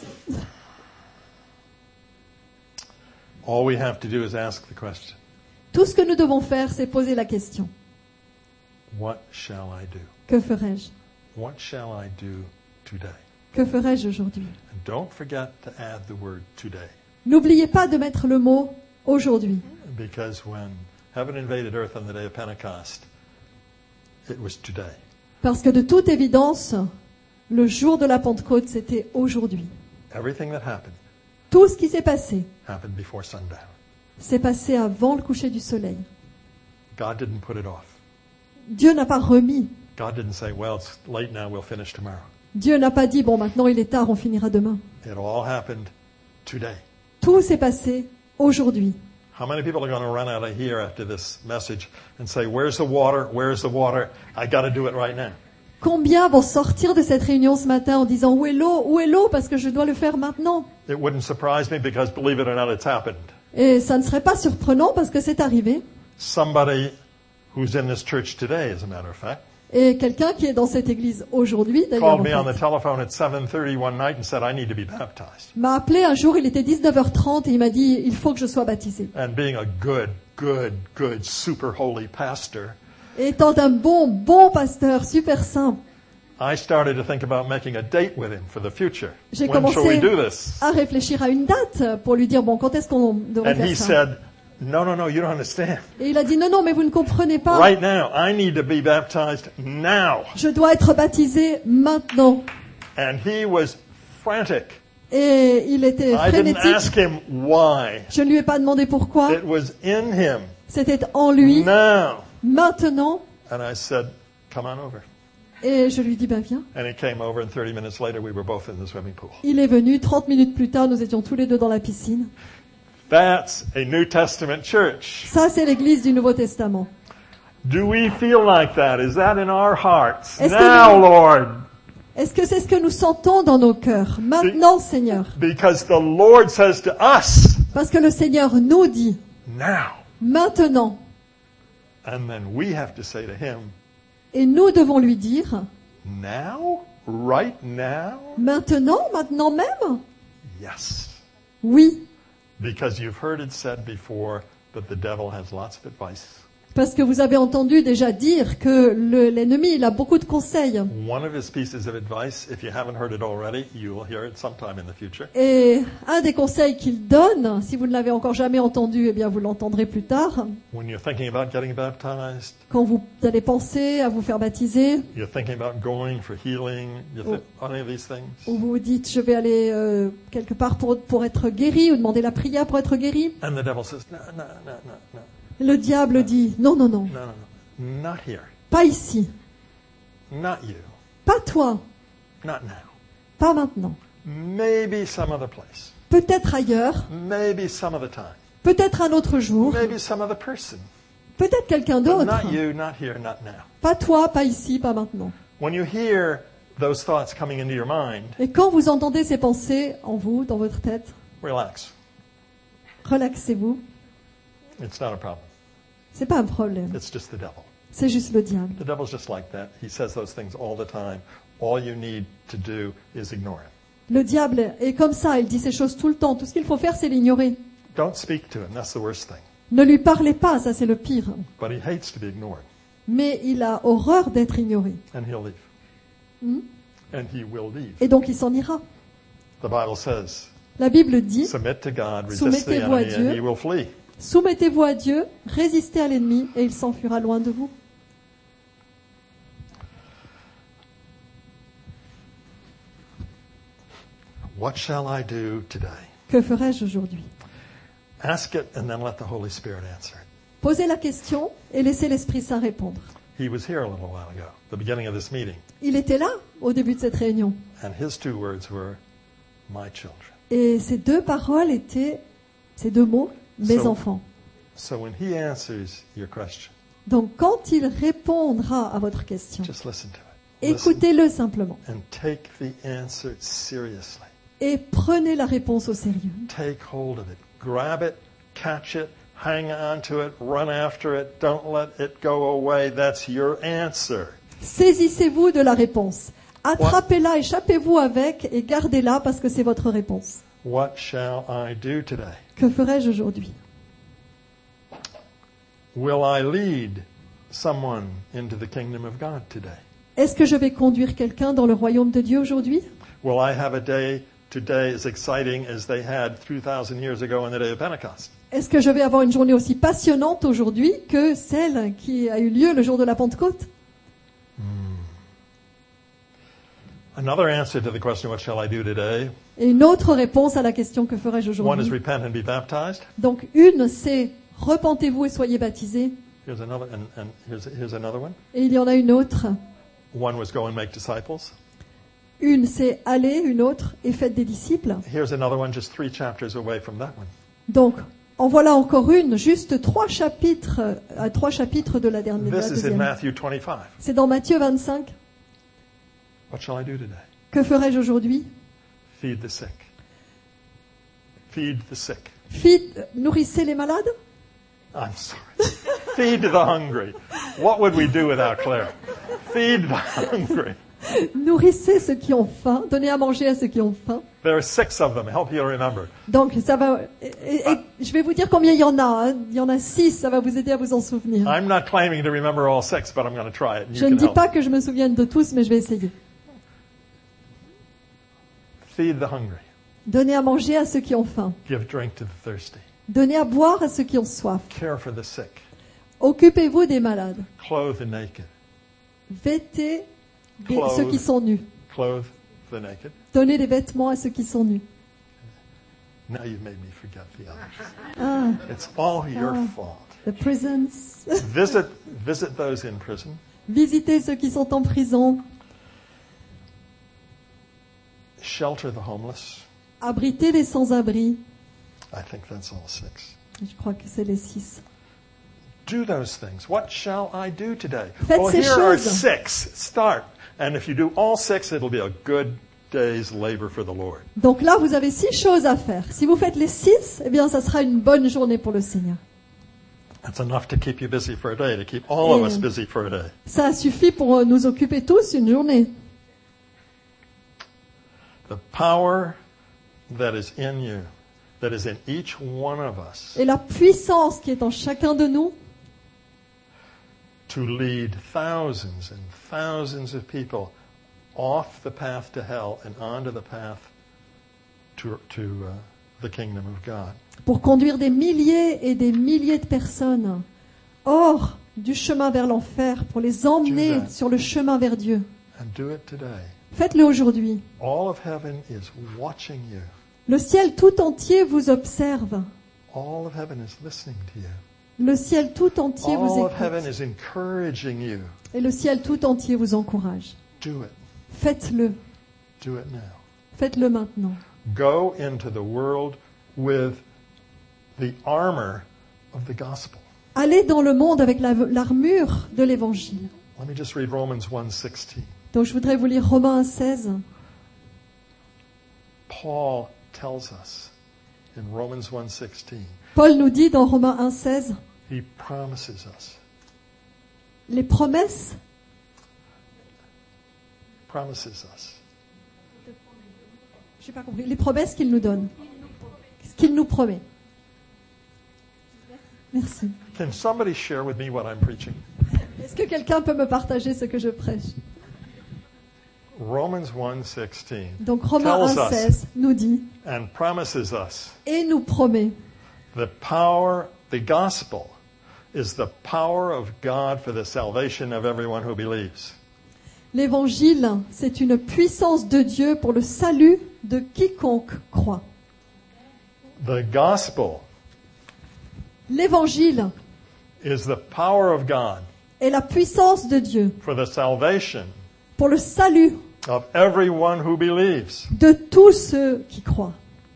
All we have to do is ask the question, Tout ce que nous devons faire, c'est poser la question. what shall I do? Que ferai-je? What shall I do today? Que ferai-je aujourd'hui? And don't forget to add the word today. N'oubliez pas de mettre le mot aujourd'hui. Because when heaven invaded earth on the day of Pentecost, it was today. Parce que de toute évidence, le jour de la Pentecôte, c'était aujourd'hui. Everything that happened Tout ce qui s'est passé, happened before sundown. s'est passé avant le coucher du soleil. God didn't put it off. Dieu n'a pas remis. God didn't say, well, it's late now, we'll finish tomorrow. Dieu n'a pas dit, bon, maintenant il est tard, on finira demain. It all happened today. Tout s'est passé aujourd'hui. How many people are going to run out of here after this message and say, where's the water? Where's the water? I got to do it right now. Combien vont sortir de cette réunion ce matin en disant, où est l'eau? Où est l'eau? Parce que je dois le faire maintenant. It wouldn't surprise me because, believe it or not, it's happened. Et ça ne serait pas surprenant parce que c'est arrivé. Somebody who's in this church today, as a matter of fact, Et quelqu'un qui est dans cette église aujourd'hui, d'ailleurs, called me en on the fait, telephone at 7:30 one night and said, I need to be baptized. m'a appelé un jour, il était 19h30 et il m'a dit, il faut que je sois baptisé. And being a good, super holy pastor, Et étant un bon pasteur, super saint, I started to think about making a date with him for the future. j'ai When shall we commencé do this? à réfléchir à une date pour lui dire, bon, quand est-ce qu'on devrait And he faire ça? said, no, you don't understand. Et il a dit, non, mais vous ne comprenez pas. Right now, I need to be baptized now. Je dois être baptisé maintenant. And he was frantic. Et il était I didn't frénétique. ask him why. Je ne lui ai pas demandé pourquoi. It was in him. C'était en lui, Now. maintenant. And I said, come on over. Et je lui dis, ben viens. And he came over, and 30 minutes later, we were both in the swimming pool. Il est venu, 30 minutes plus tard, nous étions tous les deux dans la piscine. That's a New Testament church. Ça, c'est l'Église du Nouveau Testament. Do we feel like that? Is that in our hearts? Est-ce que Now, nous- Lord. Est-ce que c'est ce que nous sentons dans nos cœurs? Maintenant, Seigneur. Because the Lord says to us, Parce que le Seigneur nous dit, now. maintenant. And then we have to say to him, Et nous devons lui dire, now? Right now? maintenant, maintenant même? Yes. Oui. Because you've heard it said before that the devil has lots of advice. Parce que vous avez entendu déjà dire que l'ennemi, il a beaucoup de conseils. One of his pieces of advice, if you haven't heard it already, you will hear it sometime in the future. Et un des conseils qu'il donne, si vous ne l'avez encore jamais entendu, eh bien vous l'entendrez plus tard. When you're thinking about getting baptized, Quand vous allez penser à vous faire baptiser, you're thinking about going for healing, any of these things. ou vous vous dites je vais aller quelque part pour être guéri, ou demander la prière pour être guéri, And the devil says, no, no, no, no, no, le diable dit non, non, non, no, no, no, not here, pas ici, not you, pas toi, not now. pas maintenant, Maybe some other place, peut-être ailleurs, maybe some other time, peut-être un autre jour, maybe some other person, peut-être quelqu'un but d'autre, not you, not here, not now. pas toi, pas ici, pas maintenant. When you hear those thoughts coming into your mind, Et quand vous entendez ces pensées en vous, dans votre tête, relax. relaxez-vous, It's not a problem. c'est pas un problème, It's just the devil. c'est juste le diable. The devil's just like that. He says those things all the time. All you need to do is ignore him. Le diable est comme ça, il dit ces choses tout le temps. Tout ce qu'il faut faire, c'est l'ignorer. Don't speak to him. That's the worst thing. Ne lui parlez pas, ça c'est le pire. But he hates to be ignored. Mais il a horreur d'être ignoré. And he'll leave. Hmm? And he will leave. Et donc il s'en ira. The Bible says, La Bible dit, submit to God, resist the Soumettez-vous à enemy, Dieu. and he will flee. soumettez-vous à Dieu, résistez à l'ennemi et il s'enfuira loin de vous. What shall I do today? Que ferai-je aujourd'hui? Ask it and then let the Holy Spirit answer it. Posez la question et laissez l'Esprit Saint répondre. He was here a little while ago, the beginning of this meeting, Il était là au début de cette réunion. and his two words were, my children. Et ces deux paroles étaient, ces deux mots, mes So- enfants. So when he answers your question, Donc quand il répondra à votre question, just listen to it. Listen écoutez-le simplement and take the answer seriously. et prenez la réponse au sérieux. Take hold of it. Grab it, catch it, hang on to it, run after it. Don't let it go away. That's your answer. Saisissez-vous de la réponse. Attrapez-la, échappez-vous avec et gardez-la parce que c'est votre réponse. What shall I do today? Que ferai-je aujourd'hui? Will I lead someone into the kingdom of God today? Est-ce que je vais conduire quelqu'un dans le royaume de Dieu aujourd'hui? Will I have a day today as exciting as they had 2,000 years ago on the day of Pentecost? Est-ce que je vais avoir une journée aussi passionnante aujourd'hui que celle qui a eu lieu le jour de la Pentecôte? Another answer to the question, what shall I do today? Et une autre réponse à la question que ferai-je One is aujourd'hui? repent and be baptized. Donc une, c'est repentez-vous et soyez baptisés. Here's another, and here's another one. Et il y en a une autre. One was go and make disciples. Une, c'est allez, une autre, et faites des disciples. Here's another one, just 3 chapters away from that one. Donc, en voilà encore une, juste 3 chapitres de la dernière. This is in deuxième. Matthew 25. C'est dans Matthieu 25. What shall I do today? Que ferai-je aujourd'hui? Feed the sick. Feed the sick. Nourrissez les malades? I'm sorry. Feed the hungry. What would we do without Claire? Feed the hungry. Nourrissez ceux qui ont faim, donnez à manger à ceux qui ont faim. There are 6 of them. Help you remember. Donc ça va. Et je vais vous dire combien il y en a. Hein. Il y en a 6. Ça va vous aider à vous en souvenir. I'm not claiming to remember all 6, but I'm going to try it. Je You ne can dis help. pas que je me souvienne de tous, mais je vais essayer. Feed the hungry. Donnez à manger à ceux qui ont faim. Give drink to the thirsty. Donnez à boire à ceux qui ont soif. Care for the sick. Occupez-vous des malades. Clothe the naked. Vêtez Clothe. ceux qui sont nus. Clothe the naked. Donnez des vêtements à ceux qui sont nus. Now you've made me forget the others. Ah, It's all your Ah. fault. the prisons. Visit those in prison. Visitez ceux qui sont en prison. Shelter the homeless. Abritez les sans-abri. I think that's all 6. Je crois que c'est les 6. Do those things. What shall I do today? Faites Well, ces here are choses. 6. Start. And if you do all 6, it'll be a good day's labor for the Lord. Donc là, vous avez 6 choses à faire. Si vous faites les 6, eh bien, ça sera une bonne journée pour le Seigneur. That's enough to keep you busy for a day, to keep all of us busy for a day. Ça suffit pour nous occuper tous une journée. The power that is in you, that is in each one of us, Et la puissance qui est en chacun de nous, to lead thousands and thousands of people off the path to hell and onto the path to the kingdom of God. pour conduire des milliers et des milliers de personnes hors du chemin vers l'enfer, pour les emmener Do that. sur le chemin vers Dieu. And do it today. Faites-le aujourd'hui. All of heaven is watching you. Le ciel tout entier vous observe. All of heaven is listening to you. Le ciel tout entier vous All of heaven écoute. is encouraging you. Et le ciel tout entier vous encourage. Do it. Faites-le. Do it now. Faites-le maintenant. Go into the world with the armor of the gospel. Allez dans le monde avec l'armure de l'évangile. Let me just read Romans 1:16. Donc je voudrais vous lire Romains 1,16. Paul tells us in Romans 1:16, Paul nous dit dans Romains 1,16, he promises us. les promesses, j'ai pas compris, les promesses qu'il nous donne, ce qu'il nous promet. Merci. Can somebody share with me what I'm preaching? Est-ce que quelqu'un peut me partager ce que je prêche? Romans 1:16 Donc Romains tells us 1,16 nous dit and promises us et nous promet. the power, the gospel is the power of God for the salvation of everyone who believes. L'évangile, c'est une puissance de Dieu pour le salut de quiconque croit. The gospel L'évangile is the power of God est la puissance de Dieu for the salvation pour le salut of everyone who believes. de tous ceux qui croient.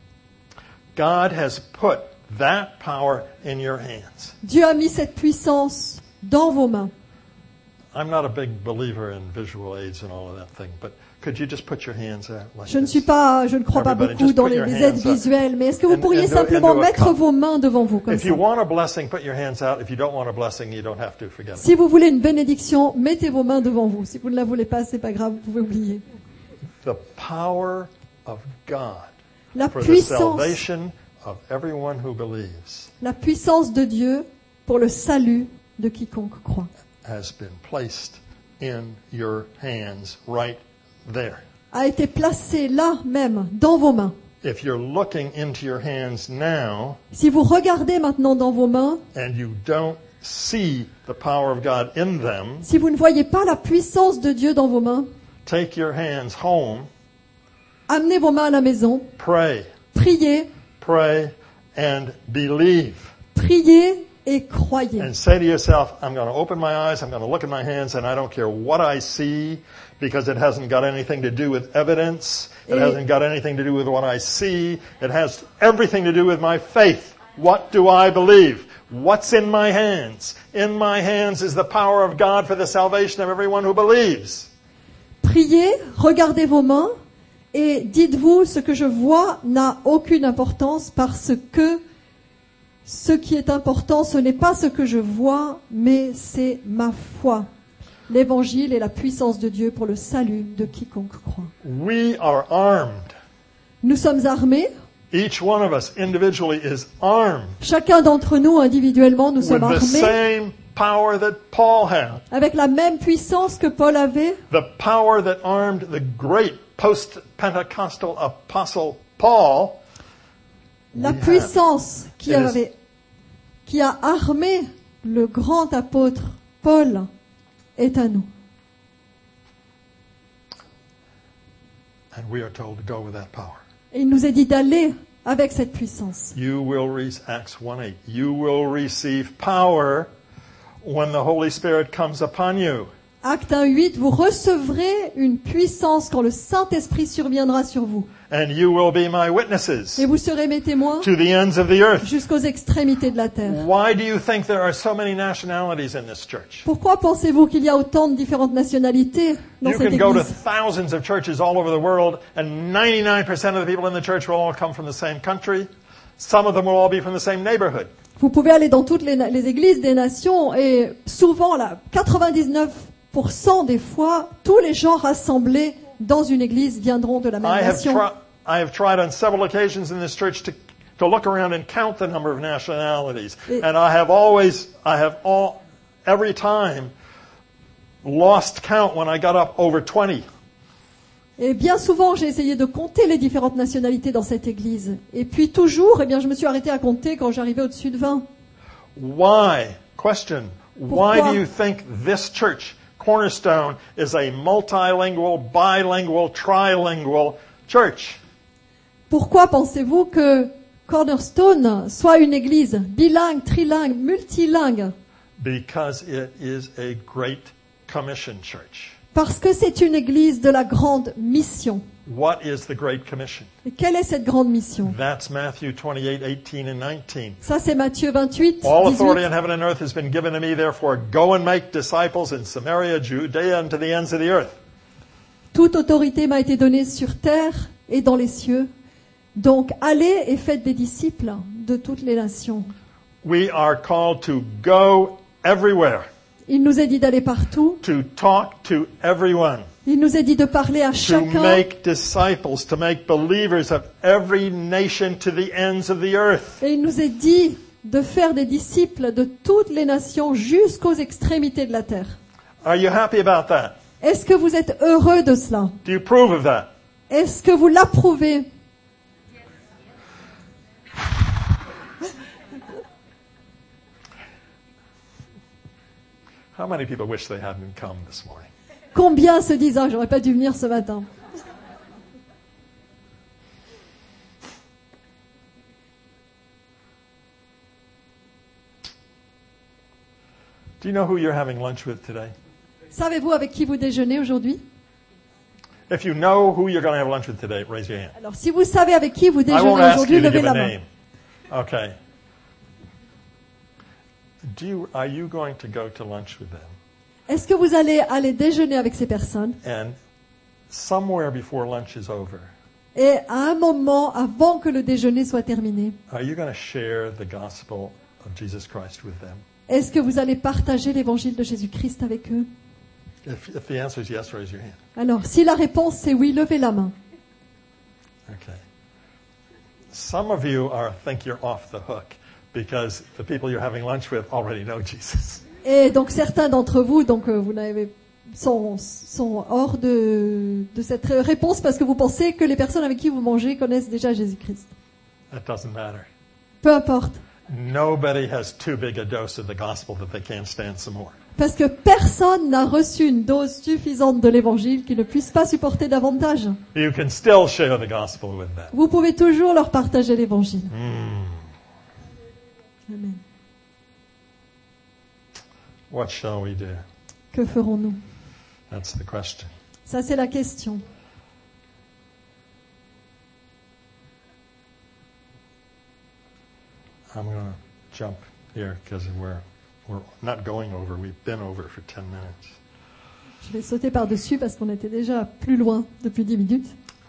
God has put that power in your hands. Dieu a mis cette puissance dans vos mains. I'm not a big believer in visual aids and all of that thing, but could you just put your hands out like Je ne this? crois pas Everybody, beaucoup just dans put your les aides hands up. visuelles, mais est-ce que vous And pourriez do- simplement and do a mettre cup. vos mains devant vous comme If ça? you want a blessing, put your hands out. If you don't want a blessing, you don't have to. Forget it. Si vous voulez une bénédiction, mettez vos mains devant vous. Si vous ne la voulez pas, c'est pas grave, vous pouvez oublier. The power of God La for the puissance, salvation of everyone who believes la puissance de Dieu pour le salut de quiconque croit has been placed in your hands right there. a été placée là même, dans vos mains. If you're looking into your hands now Si vous regardez maintenant dans vos mains, and you don't see the power of God in them, si vous ne voyez pas la puissance de Dieu dans vos mains, take your hands home, amenez vos mains à la maison, pray, priez, and believe. priez et croyez. And say to yourself, I'm going to open my eyes, I'm going to look at my hands, and I don't care what I see, because it hasn't got anything to do with evidence. It hasn't got anything to do with what I see. It has everything to do with my faith. What do I believe? What's in my hands? In my hands is the power of God for the salvation of everyone who believes. Priez, regardez vos mains et dites-vous, ce que je vois n'a aucune importance parce que ce qui est important, ce n'est pas ce que je vois, mais c'est ma foi. L'évangile est la puissance de Dieu pour le salut de quiconque croit. We are armed. Nous sommes armés. Each one of us individually is armed Chacun d'entre nous, individuellement, nous with sommes the armés same power that Paul had. avec la même puissance que Paul avait, The power that armed the great post-Pentecostal apostle Paul. la we have. puissance qui It a armé le grand apôtre Paul est à nous. And we are told to go with that power. Et il nous est dit d'aller avec cette puissance. Acts 1:8. You will receive power when the Holy Spirit comes upon you. Acte 1:8, vous recevrez une puissance quand le Saint-Esprit surviendra sur vous. And you will be my witnesses Et vous serez mes témoins to the ends of the earth. jusqu'aux extrémités de la terre. Why do you think there are so many nationalities in this church? Pourquoi pensez-vous qu'il y a autant de différentes nationalités dans You cette can go to église? thousands of churches all over the world, and 99% of the people in the church will all come from the same country. Some of them will all be from the same neighborhood. Vous pouvez aller dans toutes les églises des nations et souvent, là, 99% des fois, tous les gens rassemblés dans une église viendront de la même nation. I have tried on several occasions in this church to look around and count the number of nationalities. And every time lost count when I got up over 20. Et bien souvent, j'ai essayé de compter les différentes nationalités dans cette église. Et puis toujours, je me suis arrêté à compter quand j'arrivais au-dessus de 20. Why? Question. Pourquoi? Why do you think this church, Cornerstone, is a multilingual, bilingual, trilingual church? Pourquoi pensez-vous que Cornerstone soit une église bilingue, trilingue, multilingue? Because it is a Great Commission church. Parce que c'est une église de la grande mission. What is the Great Commission? Et quelle est cette grande mission? That's Matthew 28:18 and 19. Ça, c'est Matthieu 28, All authority 18. in heaven and earth has been given to me, therefore go and make disciples in Samaria, Judea, and to the ends of the earth. Toute autorité m'a été donnée sur terre et dans les cieux. Donc, allez et faites des disciples de toutes les nations. We are called to go everywhere, Il nous est dit d'aller partout. to talk to everyone, Il nous est dit de parler à to chacun. make disciples, to make believers of every nation to the ends of the earth. Et il nous est dit de faire des disciples de toutes les nations jusqu'aux extrémités de la terre. Are you happy about that? Est-ce que vous êtes heureux de cela? Do you approve of that? Est-ce que vous l'approuvez? How many people wish they hadn't come this morning? Combien se disent « Ah, j'aurais pas dû venir ce matin ». Do you know who you're having lunch with today? Savez-vous avec qui vous déjeunez aujourd'hui? If you know who you're going to have lunch with today, raise your hand. Alors, si vous savez avec qui vous I won't déjeunez ask aujourd'hui, you to levez give a la main. name. Okay. Are you going to go to lunch with them? Est-ce que vous allez aller déjeuner avec ces personnes? And somewhere before lunch is over, Et à un moment, avant que le déjeuner soit terminé, are you going to share the gospel of Jesus Christ with them? est-ce que vous allez partager l'évangile de Jésus-Christ avec eux? If the answer is yes, raise your hand. Alors, si la réponse c'est oui, levez la main. Okay. Some of you think you're off the hook because the people you're having lunch with already know Jesus. Et donc certains d'entre vous, sont hors de cette réponse parce que vous pensez que les personnes avec qui vous mangez connaissent déjà Jésus-Christ. That doesn't matter. Peu importe. Nobody has too big a dose of the gospel that they can't stand some more. Parce que personne n'a reçu une dose suffisante de l'évangile qui ne puisse pas supporter davantage. You can still share the gospel with them. Vous pouvez toujours leur partager l'évangile. Amen. What shall we do? Que ferons-nous? That's the question. Ça, c'est la question. I'm going to jump here because we're not going over. We've been over for 10 minutes. Je vais sauter par-dessus parce qu'on était déjà plus loin depuis 10 minutes.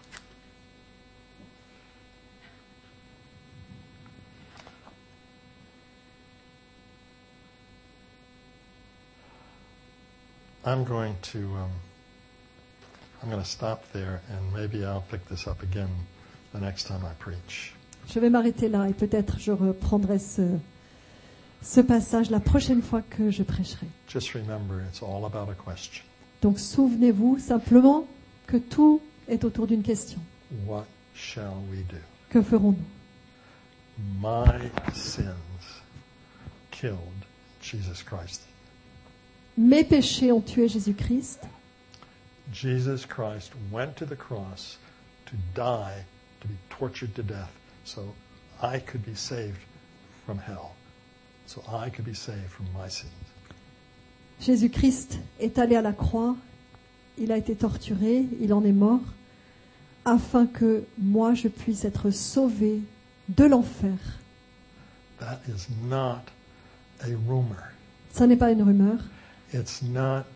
I'm going to stop there, and maybe I'll pick this up again the next time I preach. Je vais m'arrêter là et peut-être je reprendrai ce passage la prochaine fois que je prêcherai. Just remember, it's all about a question. Donc souvenez-vous simplement que tout est autour d'une question. What shall we do? Que ferons-nous? My sins killed Jesus Christ. Mes péchés ont tué Jésus-Christ. Jesus Christ went to the cross to die, to be tortured to death, so I could be saved from hell, so I could be saved from my sins. Jésus-Christ est allé à la croix, il a été torturé, il en est mort, afin que moi je puisse être sauvé de l'enfer. That is not a rumor. Ça n'est pas une rumeur, It's not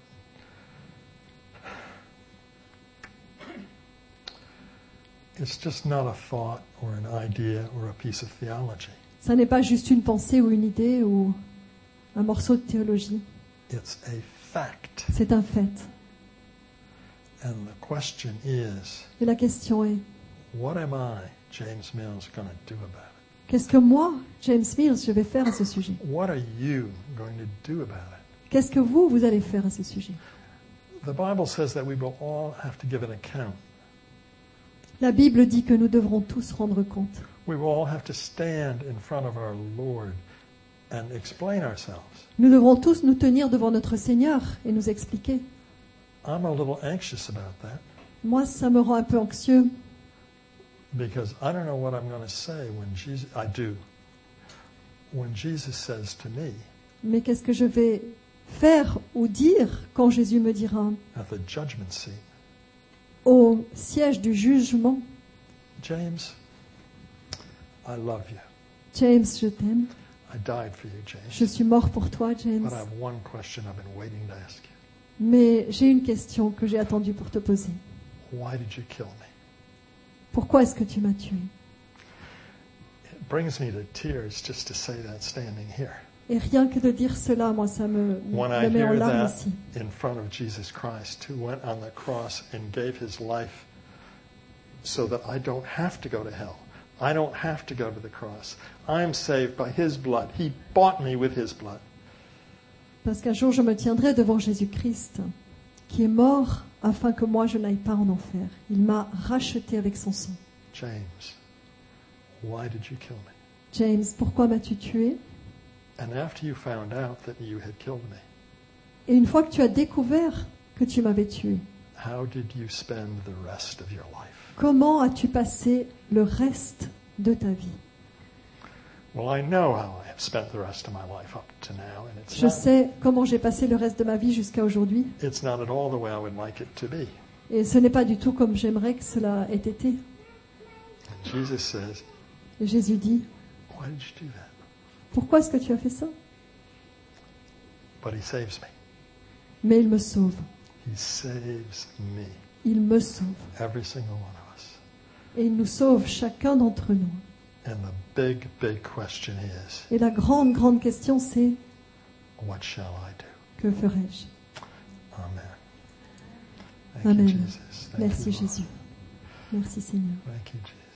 it's just not a thought or an idea or a piece of theology. ça n'est pas juste une pensée ou une idée ou un morceau de théologie, It's a fact. c'est un fait. And the question is, Et la question est, what am I, James Mills, going to do about it? qu'est-ce que moi, James Mills, je vais faire à ce sujet? What are you going to do about it? Qu'est-ce que vous allez faire à ce sujet? The Bible says that we will all have to give an account. La Bible dit que nous devrons tous rendre compte. We will all have to stand in front of our Lord and explain ourselves. Nous devrons tous nous tenir devant notre Seigneur et nous expliquer. I'm a little anxious about that Moi, ça me rend un peu anxieux because I don't know what I'm going to say when Jesus, I do. When Jesus says to me mais qu'est-ce que je vais faire ou dire quand Jésus me dira at the judgment seat, au siège du jugement, James, I love you. James, je t'aime, I died for you, je James. suis mort pour toi, James, But I have one question I've been waiting to ask you. mais j'ai une question que j'ai attendu pour te poser. Why did you kill me? Pourquoi est-ce que tu m'as tué? It brings me to tears just to say that standing here. Et rien que de dire cela, moi, ça me When I met en hear larmes that aussi. in front of Jesus Christ, who went on the cross and gave his life so that I don't have to go to hell. I don't have to go to the cross. I'm saved by his blood. He bought me with his blood. Parce qu'un jour, je me tiendrai devant Jésus-Christ, qui est mort afin que moi, je n'aille pas en enfer. Il m'a racheté avec son sang. James, why did you kill me? James, pourquoi m'as-tu tué? And after you found out that you had killed me, Et une fois que tu as découvert que tu m'avais tué, how did you spend the rest of your life? comment as-tu passé le reste de ta vie? Well, I know how I have spent the rest of my life up to now, and Je sais comment j'ai passé le reste de ma vie jusqu'à aujourd'hui. it's not at all the way I would like it to be. Et ce n'est pas du tout comme j'aimerais que cela ait été. And Jesus says, Et Jésus dit, why did you do that? pourquoi est-ce que tu as fait ça? But he saves me. Mais il me sauve. He saves me, Il me sauve. every single one of us. Et il nous sauve chacun d'entre nous. And the big, big question is, Et la grande, grande question, c'est, what shall I do? que ferai-je? Amen. Thank Amen. you, Jesus. Thank Merci you, Lord. Jésus. Merci Seigneur. Thank you, Jesus.